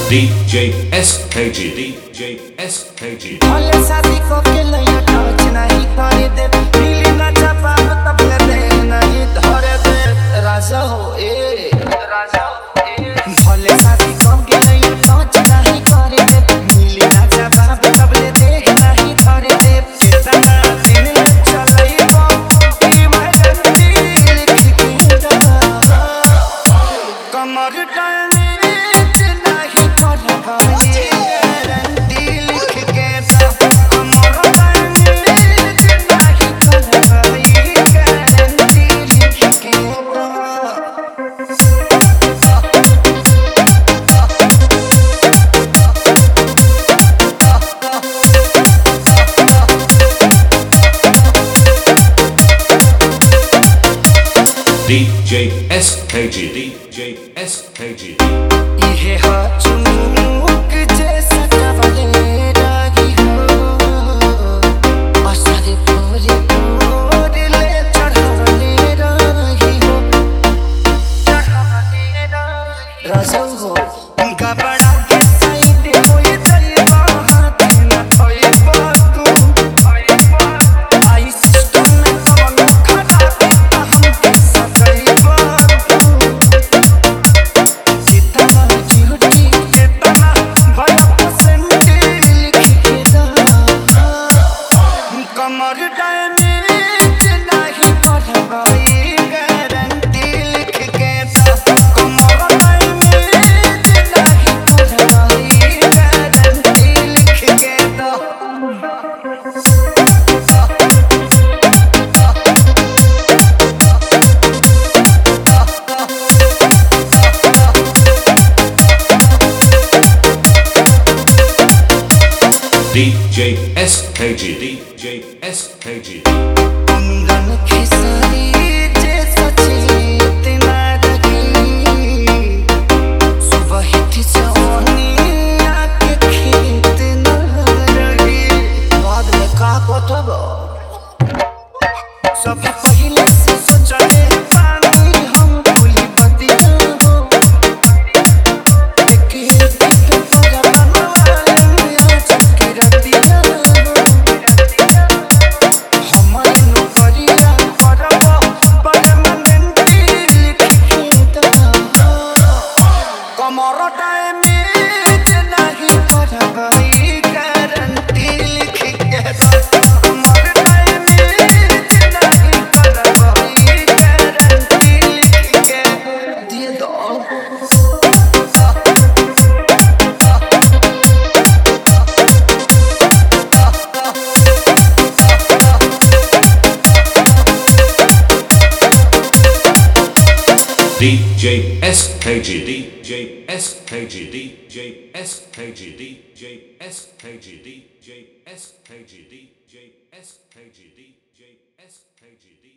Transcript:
DJ SKG, DJ SKG. भले शादी को के लइया टच नहीं करे दे, मिली ना चापा तब ले दे नहीं धरे दे, राजा हो ए राजा हो ए। भले शादी को के लइया टच नहीं करे दे, मिली ना चापा तब ले दे नहीं धरे दे, कितना दिन चलई बो की मेहंदी लिख के दा कमर टाइम नहीं करवाई DJ SKG, DJ SKG. ये चुमुक जैसा कवले रागी हो, आसारे पूरे पूरे ले चढ़ावले रागी हो, चढ़ावले रागी राजा हो। उनका बड़ा के साइड होए तेरे बात न होए बातू, आई सिस्टम में कवन खड़ा पे हम कैसा गई बातू। कमर डैमेज नहीं करवाई गारंटी लिख के दा, कमर डैमेज नहीं करवाई गारंटी लिख के दा। DJ SKG, DJ SKG. अंगन खिसारी जैसा चेतना रही, सुबह ही जवानी आके खेत न रही, बाद में का बताबो सब पहले से सोचले पानी हम भूली बतिया हो, एक पर बनवाले मिया चक्कर दिया हो, हमारे नौकरिया करबो परमानेंटली लिख के दा, कमर डैमेज नहीं करवाई गारंटी लिख के दा, कमर डैमेज नहीं करवाई गारंटी लिख के दे दो। DJ SKG, DJ SKG, DJ SKG, DJ SKG, DJ SKG, DJ SKG, DJ SKG.